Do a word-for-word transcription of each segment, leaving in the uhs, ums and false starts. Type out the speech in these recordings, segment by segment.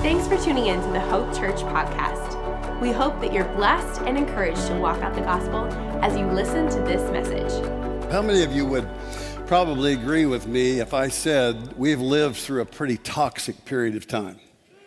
Thanks for tuning in to the Hope Church podcast. We hope that you're blessed and encouraged to walk out the gospel as you listen to this message. How many of you would probably agree with me if I said we've lived through a pretty toxic period of time?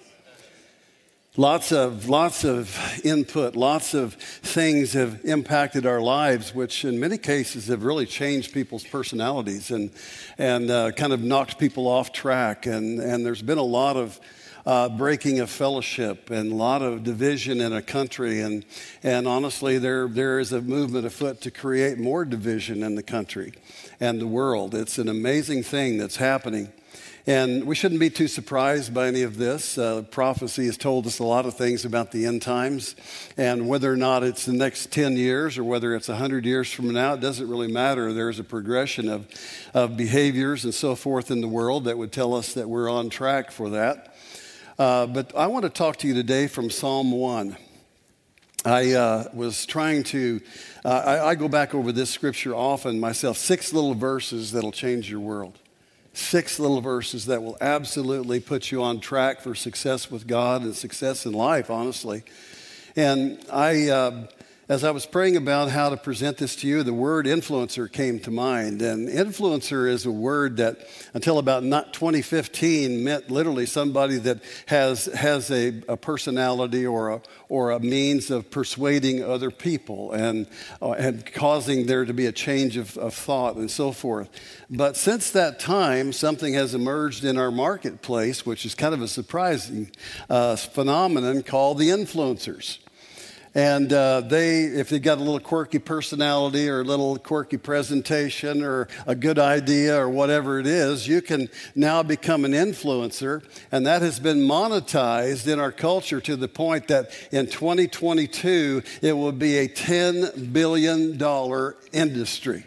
Lots of, lots of input, lots of things have impacted our lives, which in many cases have really changed people's personalities and, and uh, kind of knocked people off track. And, and there's been a lot of uh, breaking of fellowship and a lot of division in a country. And, and honestly, there, there is a movement afoot to create more division in the country and the world. It's an amazing thing that's happening. And we shouldn't be too surprised by any of this. Uh, prophecy has told us a lot of things about the end times. And whether or not it's the next ten years or whether it's one hundred years from now, it doesn't really matter. There's a progression of, of behaviors and so forth in the world that would tell us that we're on track for that. Uh, but I want to talk to you today from Psalm one. I uh, was trying to, uh, I, I go back over this scripture often myself, six little verses that'll change your world. Six little verses that will absolutely put you on track for success with God and success in life, honestly. And I, uh, as I was praying about how to present this to you, the word influencer came to mind. And influencer is a word that until about not twenty fifteen meant literally somebody that has has a, a personality or a or a means of persuading other people and uh, and causing there to be a change of, of thought and so forth. But since that time, something has emerged in our marketplace, which is kind of a surprising uh, phenomenon called the influencers. And uh, they, if they've got a little quirky personality or a little quirky presentation or a good idea or whatever it is, you can now become an influencer. And that has been monetized in our culture to the point that in twenty twenty-two, it will be a ten billion dollars industry.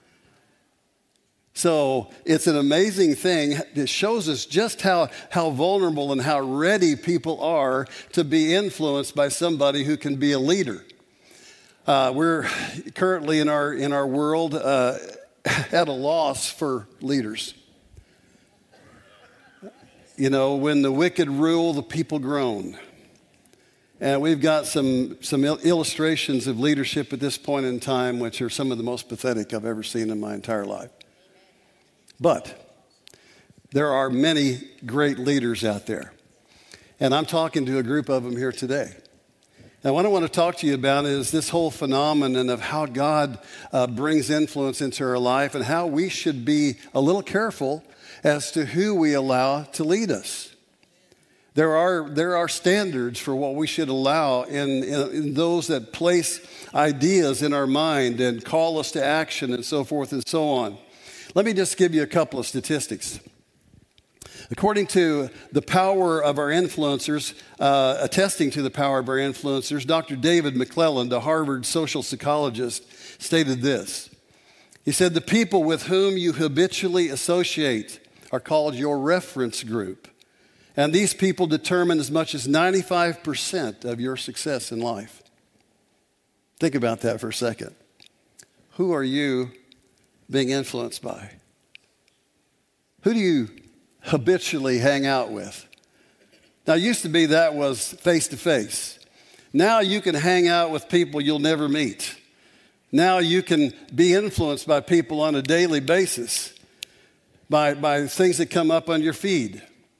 So it's an amazing thing. It shows us just how, how vulnerable and how ready people are to be influenced by somebody who can be a leader. Uh, we're currently in our, in our world uh, at a loss for leaders. You know, when the wicked rule, the people groan. And we've got some, some illustrations of leadership at this point in time, which are some of the most pathetic I've ever seen in my entire life. But there are many great leaders out there. And I'm talking to a group of them here today. And what I want to talk to you about is this whole phenomenon of how God uh, brings influence into our life and how we should be a little careful as to who we allow to lead us. There are, there are standards for what we should allow in, in, in those that place ideas in our mind and call us to action and so forth and so on. Let me just give you a couple of statistics. According to the power of our influencers, uh, attesting to the power of our influencers, Doctor David McClelland, a Harvard social psychologist, stated this. He said, the people with whom you habitually associate are called your reference group. And these people determine as much as ninety-five percent of your success in life. Think about that for a second. Who are you being influenced by? Who do you habitually hang out with? Now, it used to be that was face-to-face. Now you can hang out with people you'll never meet. Now you can be influenced by people on a daily basis, by, by things that come up on your feed.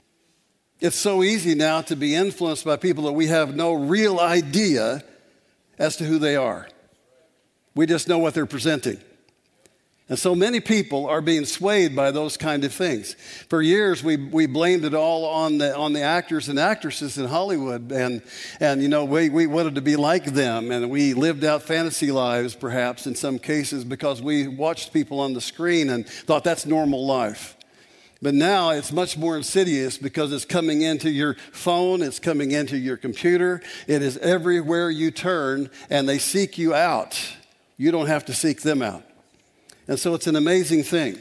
It's so easy now to be influenced by people that we have no real idea as to who they are. We just know what they're presenting. And so many people are being swayed by those kind of things. For years, we we blamed it all on the on the actors and actresses in Hollywood, and and you know we we wanted to be like them, and we lived out fantasy lives, perhaps in some cases, because we watched people on the screen and thought that's normal life. But now it's much more insidious because it's coming into your phone, it's coming into your computer, it is everywhere you turn, and they seek you out. You don't have to seek them out. And so it's an amazing thing.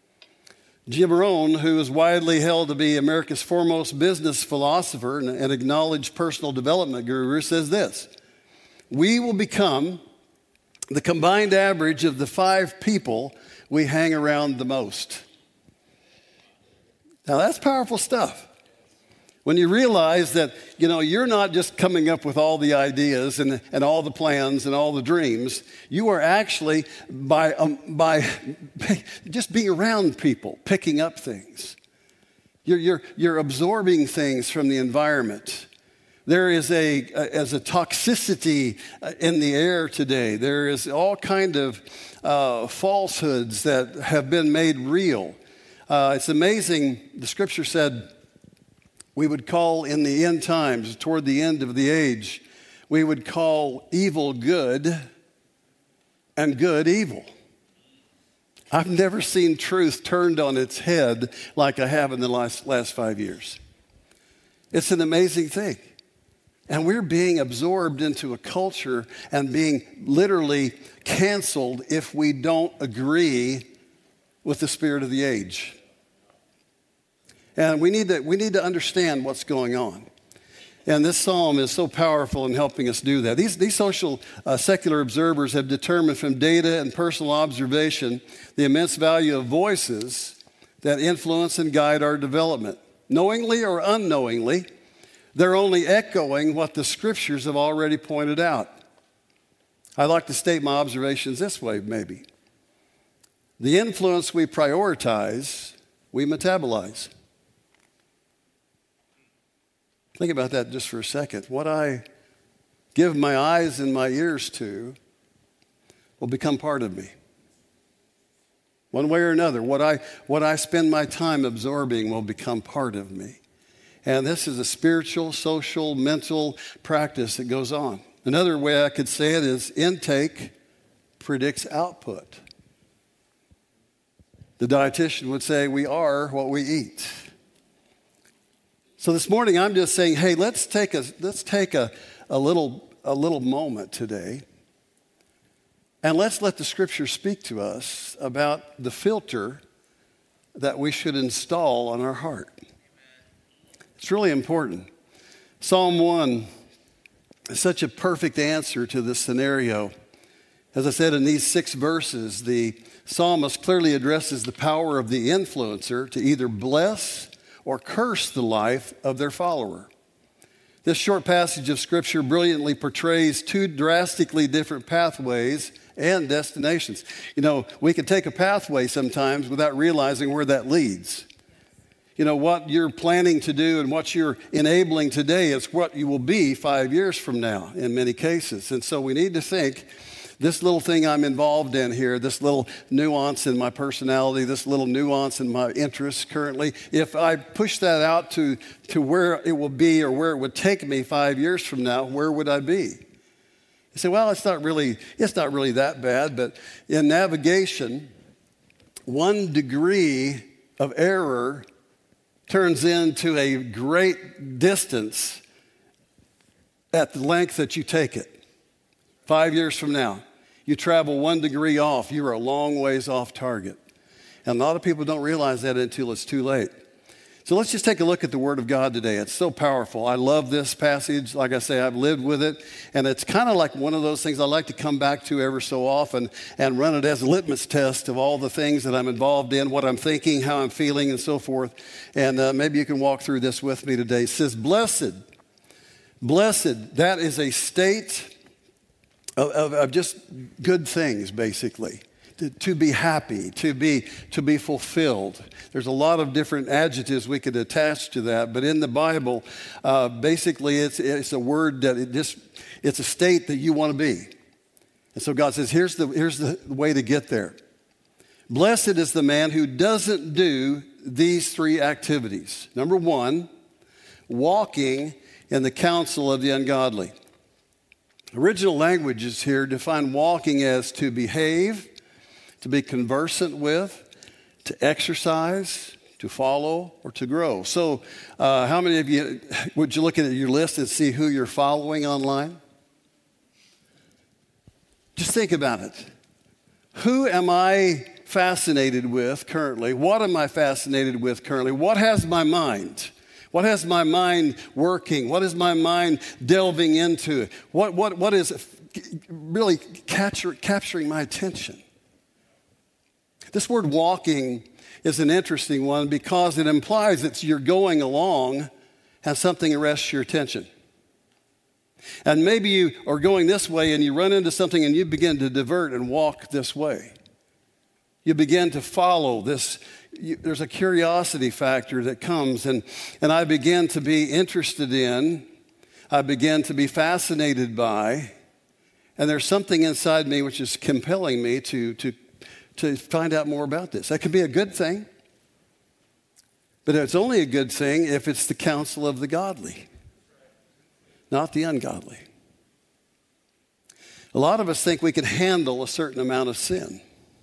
Jim Rohn, who is widely held to be America's foremost business philosopher and an acknowledged personal development guru, says this: we will become the combined average of the five people we hang around the most. Now that's powerful stuff. When you realize that, you know, you're not just coming up with all the ideas and, and all the plans and all the dreams. You are actually, by, um, by just being around people, picking up things. You're, you're, you're absorbing things from the environment. There is a, as a toxicity in the air today. There is all kind of uh, falsehoods that have been made real. Uh, it's amazing. The scripture said, we would call in the end times, toward the end of the age, we would call evil good and good evil. I've never seen truth turned on its head like I have in the last, last five years. It's an amazing thing. And we're being absorbed into a culture and being literally canceled if we don't agree with the spirit of the age. And we need to, we need to understand what's going on. And this psalm is so powerful in helping us do that. These, these social uh, secular observers have determined from data and personal observation the immense value of voices that influence and guide our development. Knowingly or unknowingly, they're only echoing what the scriptures have already pointed out. I'd like to state my observations this way, maybe. The influence we prioritize, we metabolize. Think about that just for a second. What I give my eyes and my ears to will become part of me. One way or another, what I, what I spend my time absorbing will become part of me. And this is a spiritual, social, mental practice that goes on. Another way I could say it is intake predicts output. The dietitian would say we are what we eat. So this morning I'm just saying, hey, let's take a let's take a, a little a little moment today, and let's let the scripture speak to us about the filter that we should install on our heart. It's really important. Psalm one is such a perfect answer to this scenario. As I said, in these six verses, the psalmist clearly addresses the power of the influencer to either bless or curse the life of their follower. This short passage of Scripture brilliantly portrays two drastically different pathways and destinations. You know, we can take a pathway sometimes without realizing where that leads. You know, what you're planning to do and what you're enabling today is what you will be five years from now in many cases. And so we need to think, this little thing I'm involved in here, this little nuance in my personality, this little nuance in my interests currently, if I push that out to, to where it will be or where it would take me five years from now, where would I be? You say, well, it's not really, it's not really that bad, but in navigation, one degree of error turns into a great distance at the length that you take it. Five years from now, you travel one degree off, you're a long ways off target. And a lot of people don't realize that until it's too late. So let's just take a look at the Word of God today. It's so powerful. I love this passage. Like I say, I've lived with it. And it's kind of like one of those things I like to come back to ever so often and run it as a litmus test of all the things that I'm involved in, what I'm thinking, how I'm feeling, and so forth. And uh, maybe you can walk through this with me today. It says, blessed, blessed, that is a state Of, of, of just good things, basically. To, to be happy, to be to be fulfilled. There's a lot of different adjectives we could attach to that, but in the Bible, uh, basically, it's it's a word that it just it's a state that you want to be. And so God says, here's the here's the way to get there. Blessed is the man who doesn't do these three activities. Number one, walking in the counsel of the ungodly. Original languages here define walking as to behave, to be conversant with, to exercise, to follow, or to grow. So uh, how many of you, would you look at your list and see who you're following online? Just think about it. Who am I fascinated with currently? What am I fascinated with currently? What has my mind? What has my mind working? What is my mind delving into? What, what, what is really capture, capturing my attention? This word walking is an interesting one because it implies that you're going along has something arrests your attention. And maybe you are going this way and you run into something and you begin to divert and walk this way. You begin to follow this. You, there's a curiosity factor that comes, and, and I begin to be interested in, I begin to be fascinated by, and there's something inside me which is compelling me to, to, to find out more about this. That could be a good thing, but it's only a good thing if it's the counsel of the godly, not the ungodly. A lot of us think we can handle a certain amount of sin.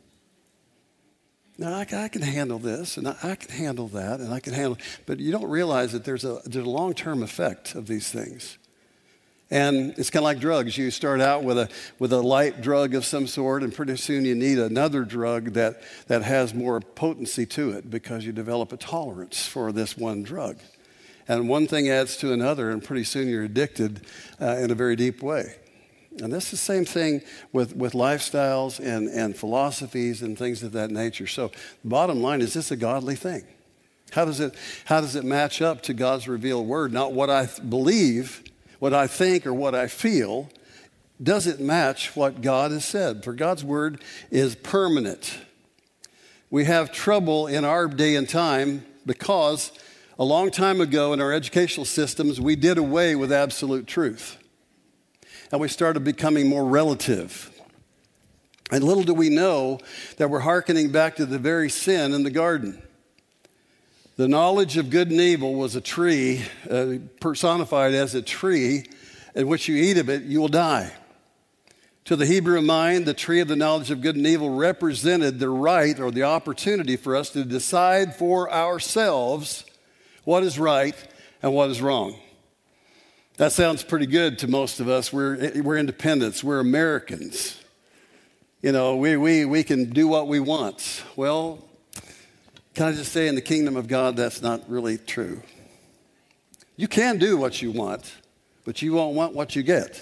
Now, I, I can handle this, and I, I can handle that, and I can handle, but you don't realize that there's a, there's a long-term effect of these things. And it's kind of like drugs. You start out with a with a light drug of some sort, and pretty soon you need another drug that, that has more potency to it because you develop a tolerance for this one drug. And one thing adds to another, and pretty soon you're addicted uh, in a very deep way. And that's the same thing with, with lifestyles and, and philosophies and things of that nature. So the bottom line, is this a godly thing? How does it, how does it match up to God's revealed word? Not what I th- believe, what I think, or what I feel. Does it match what God has said? For God's word is permanent. We have trouble in our day and time because a long time ago in our educational systems, we did away with absolute truth. And we started becoming more relative. And little do we know that we're hearkening back to the very sin in the garden. The knowledge of good and evil was a tree, uh, personified as a tree, in which you eat of it, you will die. To the Hebrew mind, the tree of the knowledge of good and evil represented the right or the opportunity for us to decide for ourselves what is right and what is wrong. That sounds pretty good to most of us. We're, we're independents. We're Americans. You know, we, we, we can do what we want. Well, can I just say in the kingdom of God, that's not really true. You can do what you want, but you won't want what you get.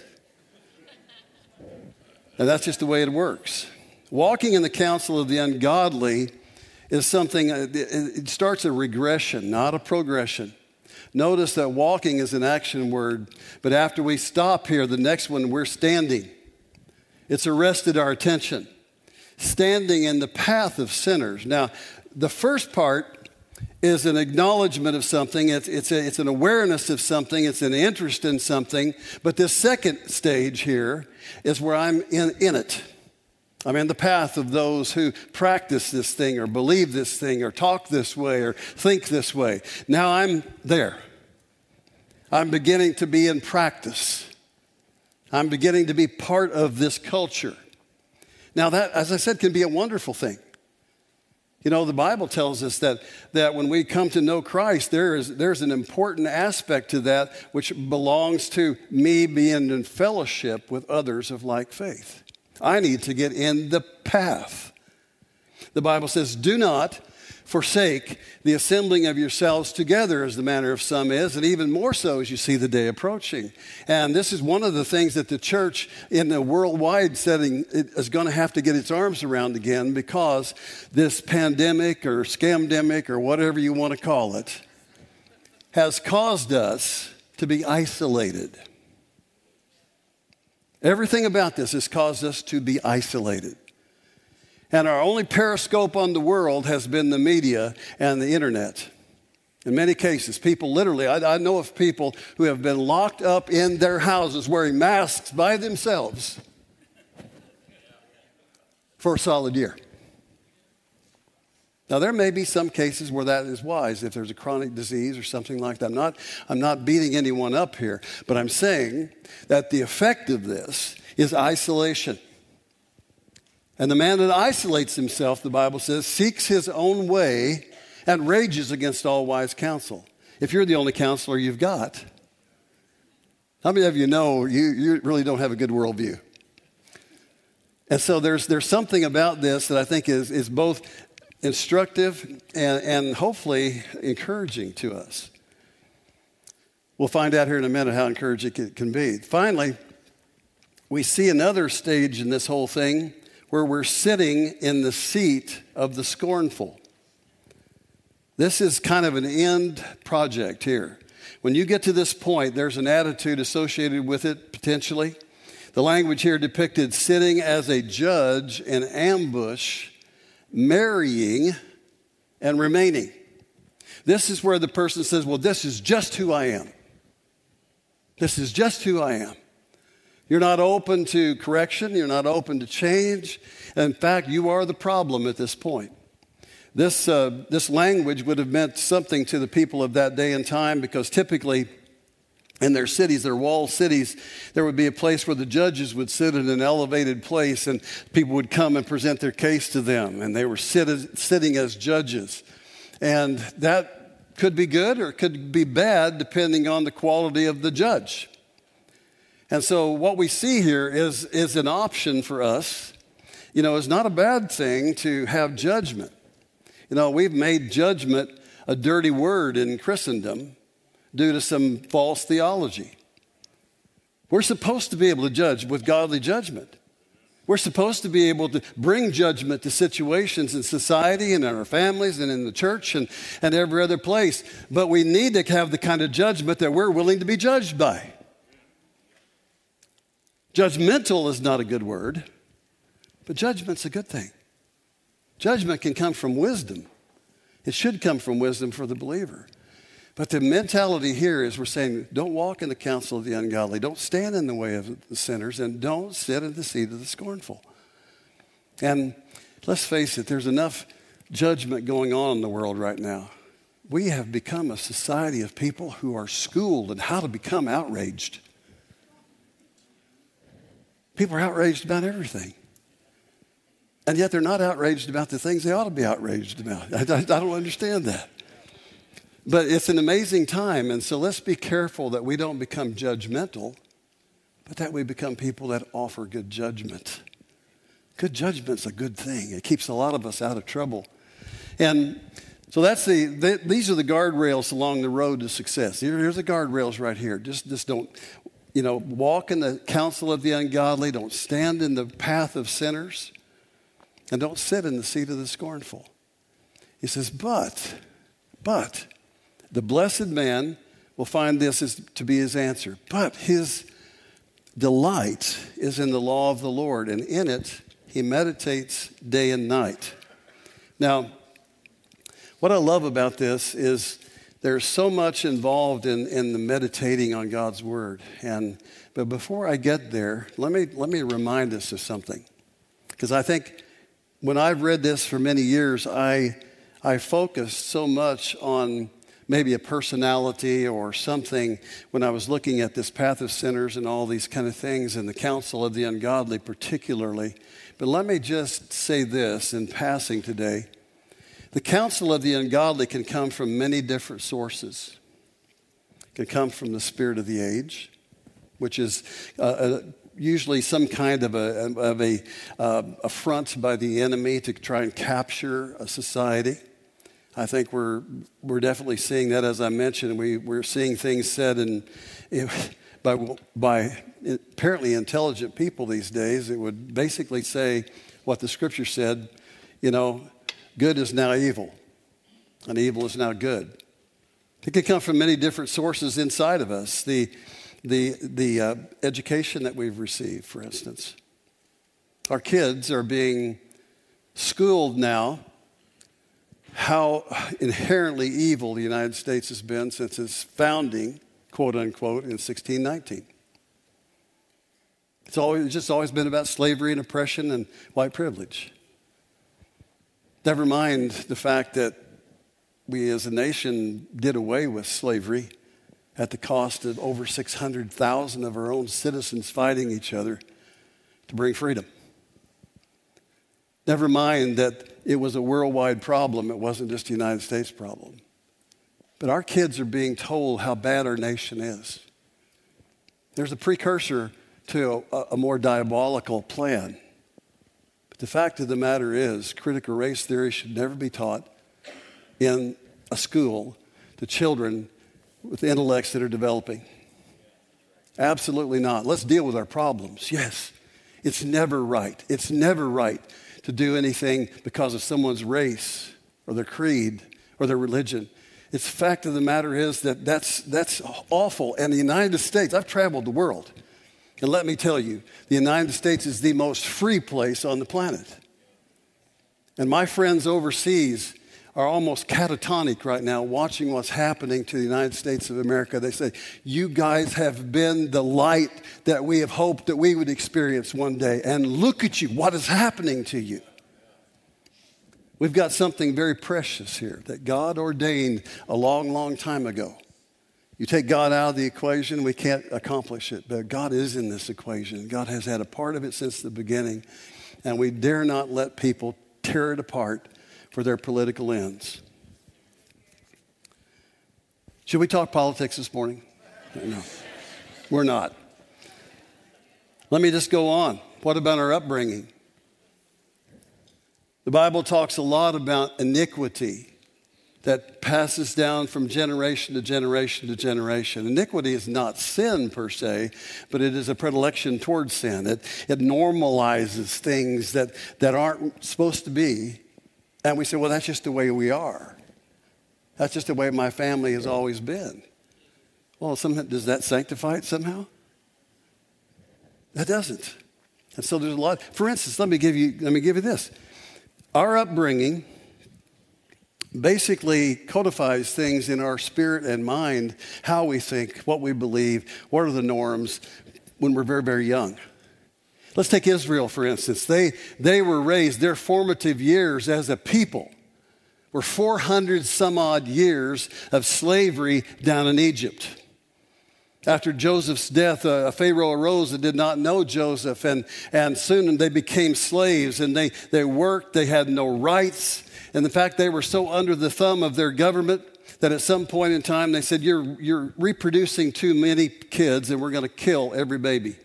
And that's just the way it works. Walking in the counsel of the ungodly is something, it starts a regression, not a progression. Notice that walking is an action word, but after we stop here, the next one, we're standing. It's arrested our attention. Standing in the path of sinners. Now, the first part is an acknowledgement of something. It's, it's, a, it's an awareness of something. It's an interest in something. But this second stage here is where I'm in, in it. I'm in the path of those who practice this thing or believe this thing or talk this way or think this way. Now I'm there. I'm beginning to be in practice. I'm beginning to be part of this culture. Now that, as I said, can be a wonderful thing. You know, the Bible tells us that, that when we come to know Christ, there is, there's an important aspect to that which belongs to me being in fellowship with others of like faith. I need to get in the path. The Bible says, do not forsake the assembling of yourselves together as the manner of some is, and even more so as you see the day approaching. And this is one of the things that the church in a worldwide setting is going to have to get its arms around again, because this pandemic or scamdemic or whatever you want to call it has caused us to be isolated. Everything about this has caused us to be isolated. And our only periscope on the world has been the media and the internet. In many cases, people literally, I, I know of people who have been locked up in their houses wearing masks by themselves for a solid year. Now, there may be some cases where that is wise, if there's a chronic disease or something like that. I'm not, I'm not beating anyone up here, but I'm saying that the effect of this is isolation. And the man that isolates himself, the Bible says, seeks his own way and rages against all wise counsel. If you're the only counselor you've got, how many of you know you, you really don't have a good worldview? And so there's, there's something about this that I think is, is both instructive and, and hopefully encouraging to us. We'll find out here in a minute how encouraging it can be. Finally, we see another stage in this whole thing where we're sitting in the seat of the scornful. This is kind of an end project here. When you get to this point, there's an attitude associated with it, potentially. The language here depicted sitting as a judge in ambush, marrying, and remaining. This is where the person says, well, this is just who I am. This is just who I am. You're not open to correction. You're not open to change. In fact, you are the problem at this point. This, uh, this language would have meant something to the people of that day and time, because typically in their cities, their walled cities, there would be a place where the judges would sit in an elevated place and people would come and present their case to them, and they were sit as, sitting as judges. And that could be good or it could be bad depending on the quality of the judge. And so what we see here is, is an option for us. You know, it's not a bad thing to have judgment. You know, we've made judgment a dirty word in Christendom due to some false theology. We're supposed to be able to judge with godly judgment. We're supposed to be able to bring judgment to situations in society and in our families and in the church and, and every other place. But we need to have the kind of judgment that we're willing to be judged by. Judgmental is not a good word, but judgment's a good thing. Judgment can come from wisdom. It should come from wisdom for the believer. But the mentality here is we're saying, don't walk in the counsel of the ungodly. Don't stand in the way of the sinners, and don't sit in the seat of the scornful. And let's face it, there's enough judgment going on in the world right now. We have become a society of people who are schooled in how to become outraged. People are outraged about everything. And yet they're not outraged about the things they ought to be outraged about. I, I, I don't understand that. But it's an amazing time, and so let's be careful that we don't become judgmental, but that we become people that offer good judgment. Good judgment's a good thing. It keeps a lot of us out of trouble. And so that's the, the these are the guardrails along the road to success. Here, here's the guardrails right here. Just, just don't, you know, walk in the counsel of the ungodly. Don't stand in the path of sinners. And don't sit in the seat of the scornful. He says, but, but, the blessed man will find this is to be his answer. But his delight is in the law of the Lord, and in it he meditates day and night. Now, what I love about this is there's so much involved in, in the meditating on God's word. And but before I get there, let me let me remind us of something. Because I think when I've read this for many years, I I focused so much on maybe a personality or something when I was looking at this path of sinners and all these kind of things and the counsel of the ungodly particularly. But let me just say this in passing today. The counsel of the ungodly can come from many different sources. It can come from the spirit of the age, which is uh, usually some kind of a, of a uh, affront by the enemy to try and capture a society. I think we're we're definitely seeing that, as I mentioned. We, we're seeing things said in, in, by, by apparently intelligent people these days. It would basically say what the scripture said, you know, good is now evil, and evil is now good. It could come from many different sources inside of us. The, the, the uh, education that we've received, for instance. Our kids are being schooled now how inherently evil the United States has been since its founding, quote unquote, in sixteen nineteen. It's always it's just always been about slavery and oppression and white privilege. Never mind the fact that we as a nation did away with slavery at the cost of over six hundred thousand of our own citizens fighting each other to bring freedom. Never mind that it was a worldwide problem. It wasn't just a United States problem. But our kids are being told how bad our nation is. There's a precursor to a, a more diabolical plan. But the fact of the matter is, critical race theory should never be taught in a school to children with intellects that are developing. Absolutely not. Let's deal with our problems. Yes, it's never right. It's never right to do anything because of someone's race or their creed or their religion. It's the fact of the matter is that that's, that's awful. And the United States, I've traveled the world. And let me tell you, the United States is the most free place on the planet. And my friends overseas are almost catatonic right now watching what's happening to the United States of America. They say, you guys have been the light that we have hoped that we would experience one day. And look at you, what is happening to you? We've got something very precious here that God ordained a long, long time ago. You take God out of the equation, we can't accomplish it. But God is in this equation. God has had a part of it since the beginning. And we dare not let people tear it apart for their political ends. Should we talk politics this morning? No, we're not. Let me just go on. What about our upbringing? The Bible talks a lot about iniquity that passes down from generation to generation to generation. Iniquity is not sin per se, but it is a predilection towards sin. It, it normalizes things that, that aren't supposed to be. And we say, well, that's just the way we are. That's just the way my family has always been. Well, somehow, does that sanctify it somehow? That doesn't. And so there's a lot. For instance, let me give you, let me give you this. Our upbringing basically codifies things in our spirit and mind, how we think, what we believe, what are the norms when we're very, very young. Let's take Israel, for instance. They, they were raised, their formative years as a people were four hundred some odd years of slavery down in Egypt. After Joseph's death, a Pharaoh arose that did not know Joseph, and, and soon they became slaves, and they, they worked, they had no rights. And in fact, they were so under the thumb of their government that at some point in time they said, you're, you're reproducing too many kids and we're going to kill every baby.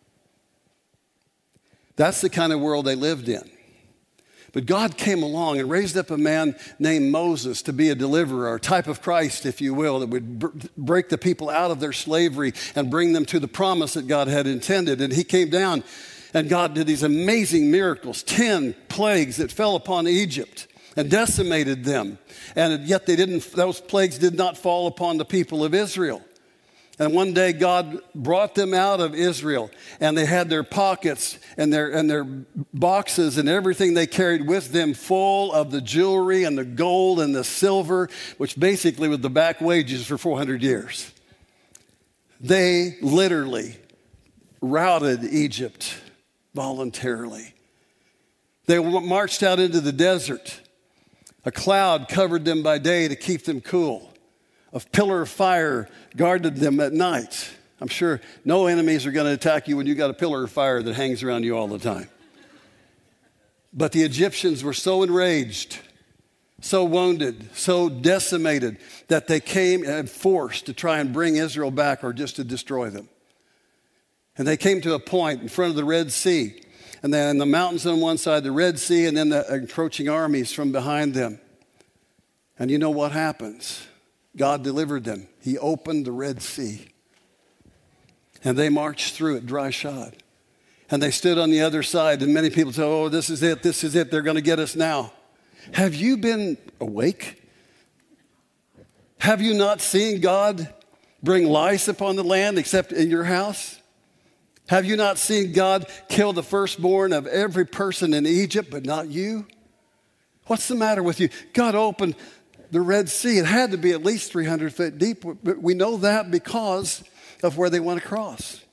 That's the kind of world they lived in. But God came along and raised up a man named Moses to be a deliverer, a type of Christ, if you will, that would br- break the people out of their slavery and bring them to the promise that God had intended. And he came down and God did these amazing miracles, ten plagues that fell upon Egypt and decimated them. And yet they didn't, those plagues did not fall upon the people of Israel. And one day God brought them out of Israel, and they had their pockets and their, and their boxes and everything they carried with them full of the jewelry and the gold and the silver, which basically was the back wages for four hundred years. They literally routed Egypt voluntarily. They marched out into the desert. A cloud covered them by day to keep them cool. A pillar of fire guarded them at night. I'm sure no enemies are going to attack you when you got a pillar of fire that hangs around you all the time. But the Egyptians were so enraged, so wounded, so decimated that they came and forced to try and bring Israel back or just to destroy them. And they came to a point in front of the Red Sea. And then the mountains on one side, the Red Sea, and then the encroaching armies from behind them. And you know what happens? God delivered them. He opened the Red Sea. And they marched through it dry shod. And they stood on the other side. And many people say, oh, this is it. This is it. They're going to get us now. Have you been awake? Have you not seen God bring lice upon the land except in your house? Have you not seen God kill the firstborn of every person in Egypt, but not you? What's the matter with you? God opened the Red Sea. It had to be at least three hundred feet deep. But we know that because of where they went across.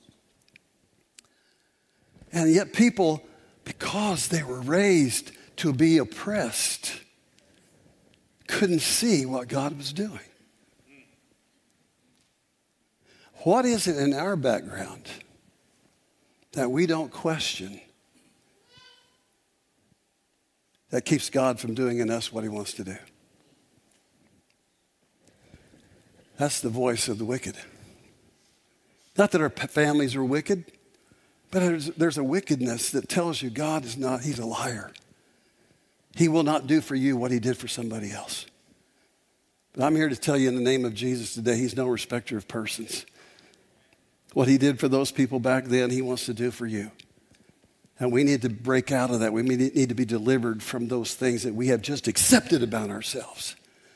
And yet people, because they were raised to be oppressed, couldn't see what God was doing. What is it in our background that we don't question that keeps God from doing in us what he wants to do? That's the voice of the wicked. Not that our families are wicked, but there's, there's a wickedness that tells you God is not, he's a liar. He will not do for you what he did for somebody else. But I'm here to tell you in the name of Jesus today, he's no respecter of persons. What he did for those people back then, he wants to do for you. And we need to break out of that. We need to be delivered from those things that we have just accepted about ourselves.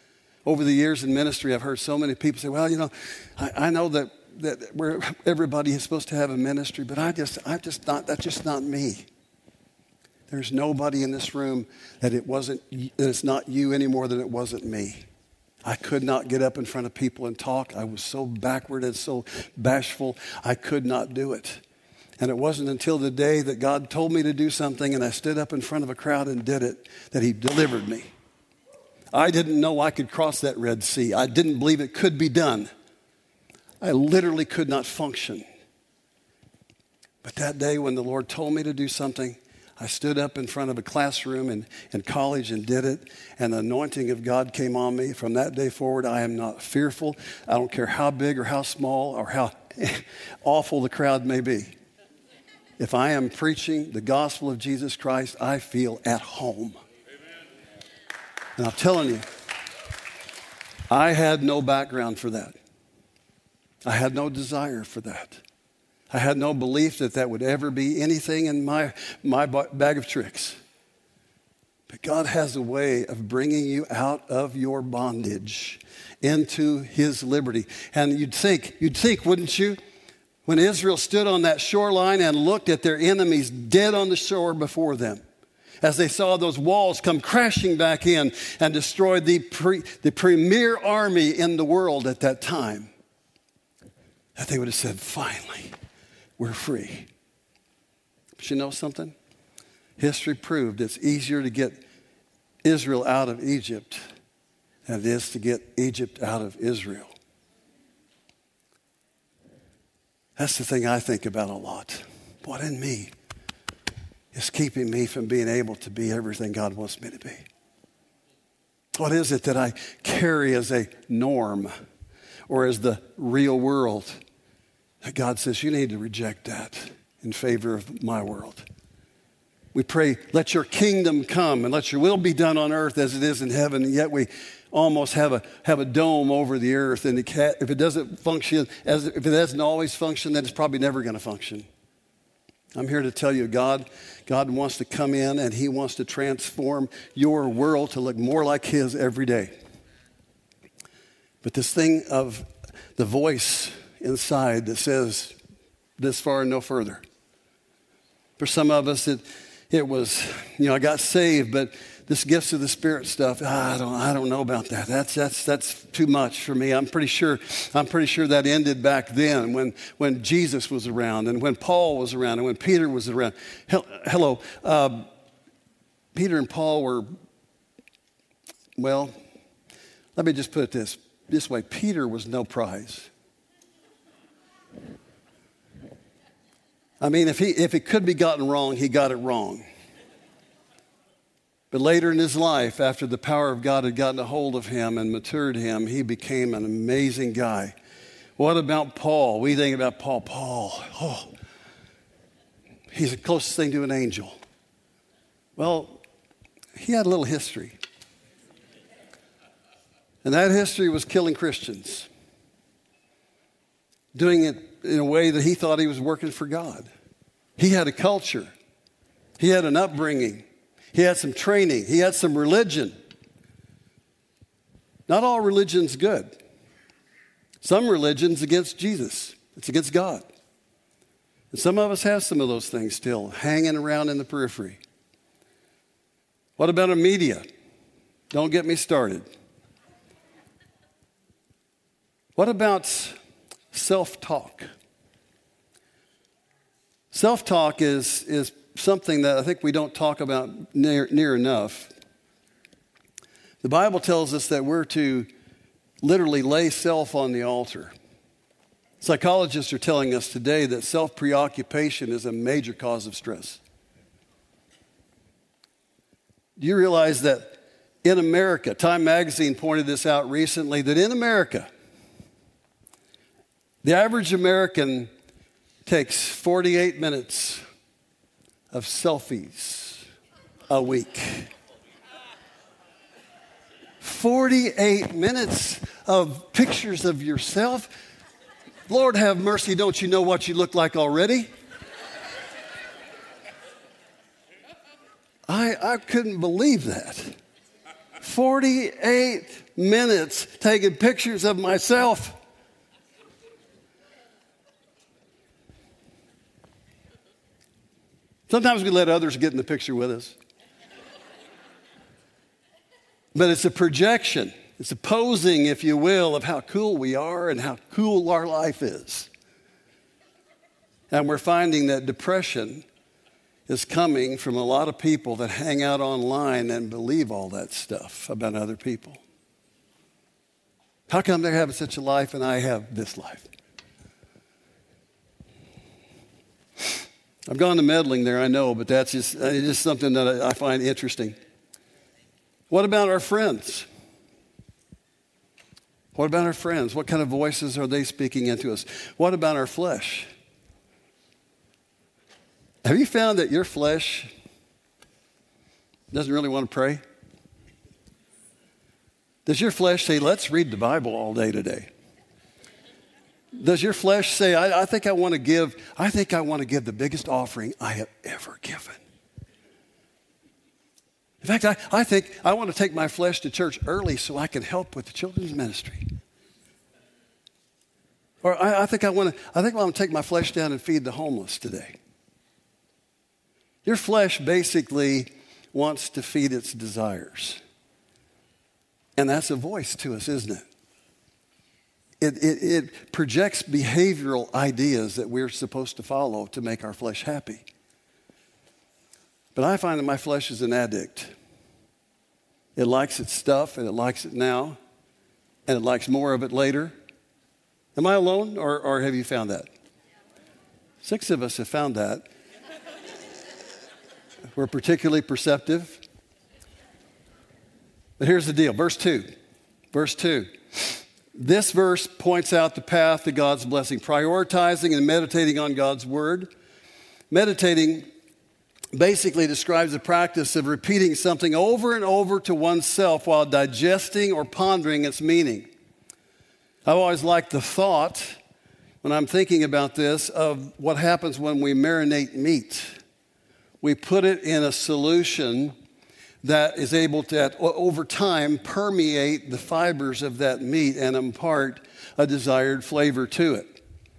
Over the years in ministry, I've heard so many people say, well, you know, I, I know that, that we're, everybody is supposed to have a ministry, but I just, I'm just not, that's just not me. There's nobody in this room that it wasn't, that it's not you any more than it wasn't me. I could not get up in front of people and talk. I was so backward and so bashful, I could not do it. And it wasn't until the day that God told me to do something and I stood up in front of a crowd and did it that he delivered me. I didn't know I could cross that Red Sea. I didn't believe it could be done. I literally could not function. But that day when the Lord told me to do something, I stood up in front of a classroom in, in college and did it, and the anointing of God came on me. From that day forward, I am not fearful. I don't care how big or how small or how awful the crowd may be. If I am preaching the gospel of Jesus Christ, I feel at home. And I'm telling you, I had no background for that. I had no desire for that. I had no belief that that would ever be anything in my, my bag of tricks. But God has a way of bringing you out of your bondage into his liberty. And you'd think, you'd think, wouldn't you? When Israel stood on that shoreline and looked at their enemies dead on the shore before them, as they saw those walls come crashing back in and destroy the, pre, the premier army in the world at that time, that they would have said, finally, we're free. But you know something? History proved it's easier to get Israel out of Egypt than it is to get Egypt out of Israel. That's the thing I think about a lot. What in me is keeping me from being able to be everything God wants me to be? What is it that I carry as a norm or as the real world that God says you need to reject that in favor of my world? We pray, let your kingdom come and let your will be done on earth as it is in heaven, and yet we almost have a have a dome over the earth, and it can't, if it doesn't function, as if it hasn't always functioned, then it's probably never going to function. I'm here to tell you, God, God wants to come in and he wants to transform your world to look more like his every day. But this thing of the voice inside that says this far and no further. For some of us, it it was, you know, I got saved, but this gifts of the Spirit stuff, ah, I don't, I don't know about that. That's that's that's too much for me. I'm pretty sure, I'm pretty sure that ended back then when when Jesus was around and when Paul was around and when Peter was around. Hello, uh, Peter and Paul were, well, let me just put it this this way: Peter was no prize. I mean, if he if it could be gotten wrong, he got it wrong. But later in his life, after the power of God had gotten a hold of him and matured him, he became an amazing guy. What about Paul? We think about Paul. Paul, oh, he's the closest thing to an angel. Well, he had a little history. And that history was killing Christians, doing it in a way that he thought he was working for God. He had a culture. He had an upbringing. He had some training. He had some religion. Not all religion's good. Some religion's against Jesus. It's against God. And some of us have some of those things still hanging around in the periphery. What about our media? Don't get me started. What about self-talk? Self-talk is, is something that I think we don't talk about near, near enough. The Bible tells us that we're to literally lay self on the altar. Psychologists are telling us today that self-preoccupation is a major cause of stress. Do you realize that in America, Time Magazine pointed this out recently, that in America, the average American takes forty-eight minutes of selfies a week. forty-eight minutes of pictures of yourself. Lord have mercy, don't you know what you look like already? I, I couldn't believe that. forty-eight minutes taking pictures of myself. Sometimes we let others get in the picture with us. But it's a projection. It's a posing, if you will, of how cool we are and how cool our life is. And we're finding that depression is coming from a lot of people that hang out online and believe all that stuff about other people. How come they're having such a life and I have this life? I've gone to meddling there, I know, but that's just, it's just something that I find interesting. What about our friends? What about our friends? What kind of voices are they speaking into us? What about our flesh? Have you found that your flesh doesn't really want to pray? Does your flesh say, let's read the Bible all day today? Does your flesh say, I, I think I want to give, I think I want to give the biggest offering I have ever given? In fact, I, I think I want to take my flesh to church early so I can help with the children's ministry. Or I, I think I want to, I think I want to take my flesh down and feed the homeless today. Your flesh basically wants to feed its desires. And that's a voice to us, isn't it? It, it, it projects behavioral ideas that we're supposed to follow to make our flesh happy. But I find that my flesh is an addict. It likes its stuff, and it likes it now, and it likes more of it later. Am I alone, or, or have you found that? Six of us have found that. We're particularly perceptive. But here's the deal. Verse two. Verse two. This verse points out the path to God's blessing, prioritizing and meditating on God's word. Meditating basically describes the practice of repeating something over and over to oneself while digesting or pondering its meaning. I've always liked the thought, when I'm thinking about this, of what happens when we marinate meat. We put it in a solution that is able to, over time, permeate the fibers of that meat and impart a desired flavor to it.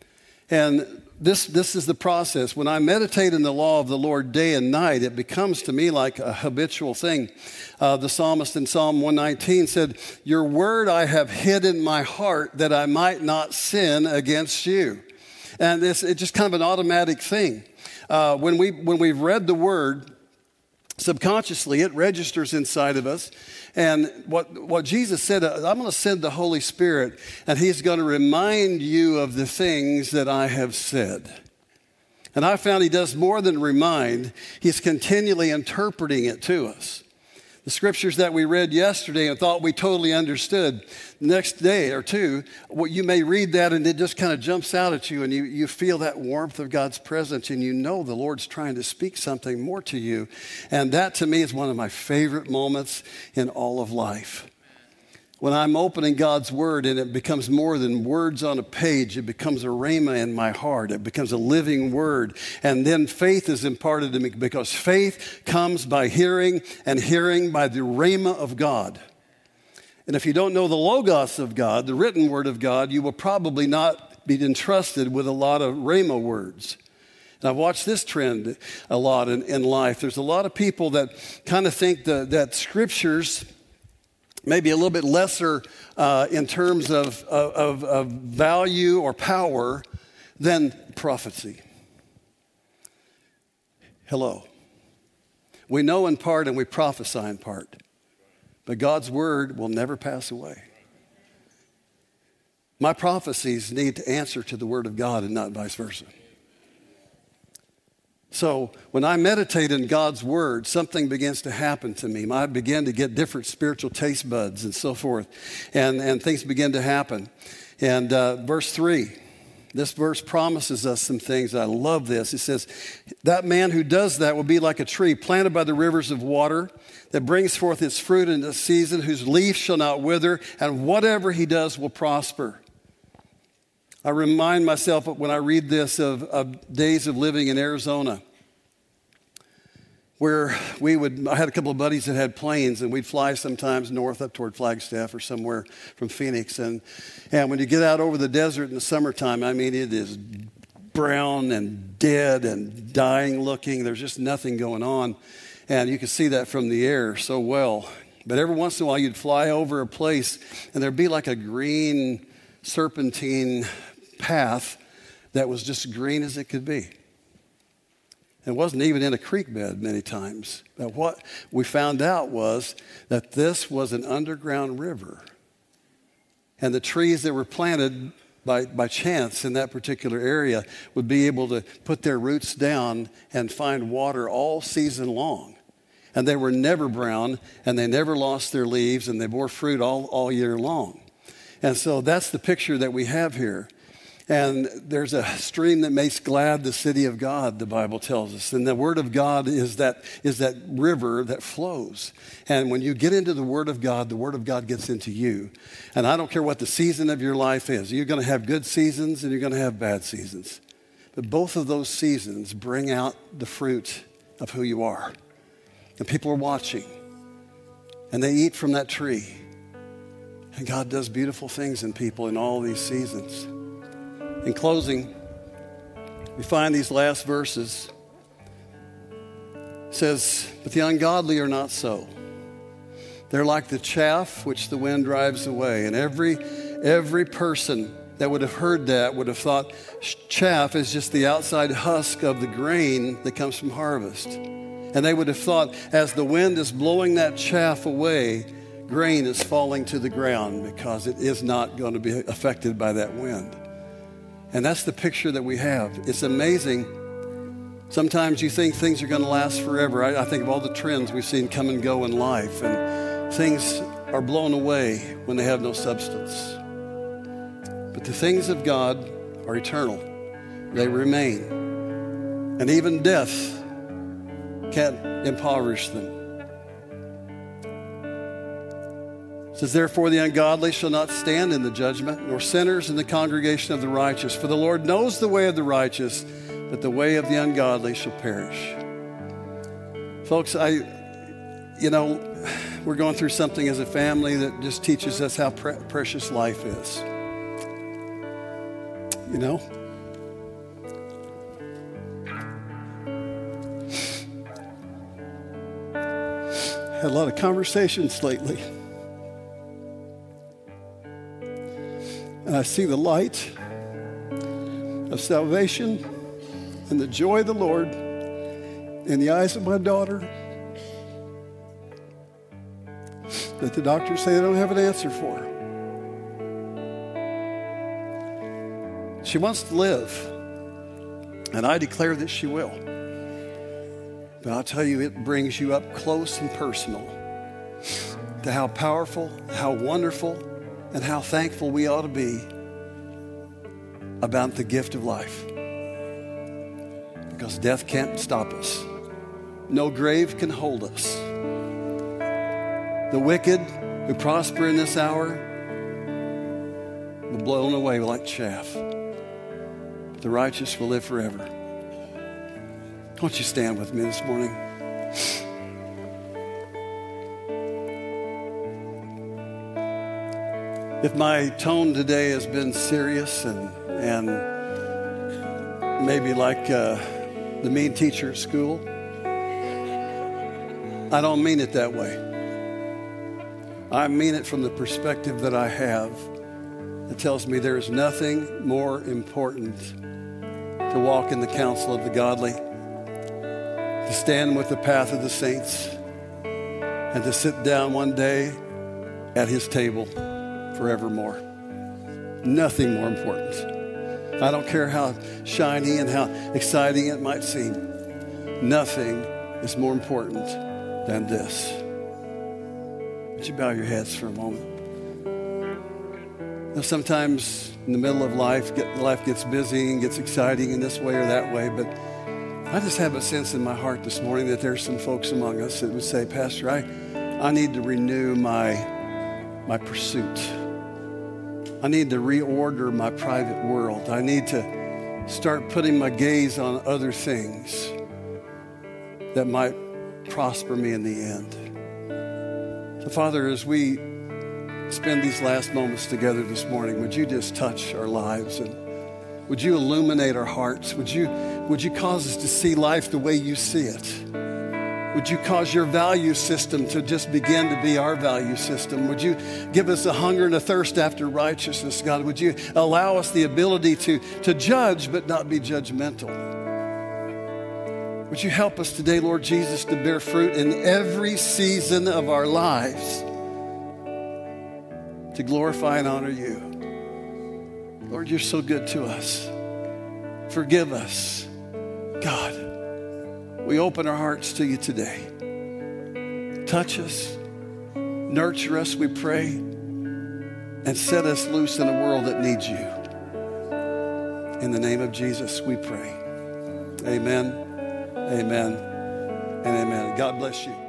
And this, this is the process. When I meditate in the law of the Lord day and night, it becomes to me like a habitual thing. Uh, the psalmist in Psalm one nineteen said, your word I have hid in my heart that I might not sin against you. And this, it's just kind of an automatic thing. Uh, when, we, when we've read the word, subconsciously, it registers inside of us. And what, what Jesus said, I'm going to send the Holy Spirit, and he's going to remind you of the things that I have said. And I found he does more than remind. He's continually interpreting it to us. The scriptures that we read yesterday and thought we totally understood, the next day or two, well, you may read that and it just kind of jumps out at you and you, you feel that warmth of God's presence and you know the Lord's trying to speak something more to you. And that to me is one of my favorite moments in all of life. When I'm opening God's word and it becomes more than words on a page, it becomes a rhema in my heart. It becomes a living word. And then faith is imparted to me because faith comes by hearing and hearing by the rhema of God. And if you don't know the logos of God, the written word of God, you will probably not be entrusted with a lot of rhema words. And I've watched this trend a lot in, in life. There's a lot of people that kind of think that, that scriptures maybe a little bit lesser uh, in terms of, of, of value or power than prophecy. Hello. We know in part and we prophesy in part, but God's word will never pass away. My prophecies need to answer to the word of God and not vice versa. So when I meditate in God's word, something begins to happen to me. I begin to get different spiritual taste buds and so forth, and, and things begin to happen. And uh, verse three, this verse promises us some things. I love this. It says, that man who does that will be like a tree planted by the rivers of water that brings forth its fruit in the season, whose leaf shall not wither, and whatever he does will prosper. I remind myself when I read this of, of days of living in Arizona. where we would, I had a couple of buddies that had planes, and we'd fly sometimes north up toward Flagstaff or somewhere from Phoenix. And, and when you get out over the desert in the summertime, I mean, it is brown and dead and dying looking. There's just nothing going on. And you can see that from the air so well. But every once in a while, you'd fly over a place, and there'd be like a green serpentine path that was just green as it could be. It wasn't even in a creek bed many times. But what we found out was that this was an underground river. And the trees that were planted by, by chance in that particular area would be able to put their roots down and find water all season long. And they were never brown, and they never lost their leaves, and they bore fruit all, all year long. And so that's the picture that we have here. And there's a stream that makes glad the city of God, the Bible tells us. And the Word of God is that, is that river that flows. And when you get into the Word of God, the Word of God gets into you. And I don't care what the season of your life is. You're going to have good seasons and you're going to have bad seasons. But both of those seasons bring out the fruit of who you are. And people are watching. And they eat from that tree. And God does beautiful things in people in all these seasons. In closing, we find these last verses. It says, but the ungodly are not so. They're like the chaff which the wind drives away. And every, every person that would have heard that would have thought chaff is just the outside husk of the grain that comes from harvest. And they would have thought as the wind is blowing that chaff away, grain is falling to the ground because it is not going to be affected by that wind. And that's the picture that we have. It's amazing. Sometimes you think things are going to last forever. I, I think of all the trends we've seen come and go in life, and things are blown away when they have no substance. But the things of God are eternal. They remain. And even death can't impoverish them. It says, therefore the ungodly shall not stand in the judgment, nor sinners in the congregation of the righteous. For the Lord knows the way of the righteous, but the way of the ungodly shall perish. Folks, I, you know, we're going through something as a family that just teaches us how pre- precious life is. You know? Had a lot of conversations lately. And I see the light of salvation and the joy of the Lord in the eyes of my daughter that the doctors say they don't have an answer for. She wants to live, and I declare that she will. But I'll tell you, it brings you up close and personal to how powerful, how wonderful, and how thankful we ought to be about the gift of life. Because death can't stop us. No grave can hold us. The wicked who prosper in this hour will be blown away like chaff. The righteous will live forever. Won't you stand with me this morning? If my tone today has been serious and, and maybe like uh, the mean teacher at school, I don't mean it that way. I mean it from the perspective that I have. It tells me there is nothing more important to walk in the counsel of the godly, to stand with the path of the saints, and to sit down one day at his table forevermore. Nothing more important. I don't care how shiny and how exciting it might seem. Nothing is more important than this. Would you bow your heads for a moment? Now, sometimes in the middle of life, get, life gets busy and gets exciting in this way or that way, but I just have a sense in my heart this morning that there's some folks among us that would say, Pastor, I, I need to renew my, my pursuit. I need to reorder my private world. I need to start putting my gaze on other things that might prosper me in the end. So, Father, as we spend these last moments together this morning, would you just touch our lives, and would you illuminate our hearts? Would you, would you cause us to see life the way you see it? Would you cause your value system to just begin to be our value system? Would you give us a hunger and a thirst after righteousness, God? Would you allow us the ability to, to judge but not be judgmental? Would you help us today, Lord Jesus, to bear fruit in every season of our lives to glorify and honor you? Lord, you're so good to us. Forgive us, God. We open our hearts to you today. Touch us, nurture us, we pray, and set us loose in a world that needs you. In the name of Jesus, we pray. Amen, amen, and amen. God bless you.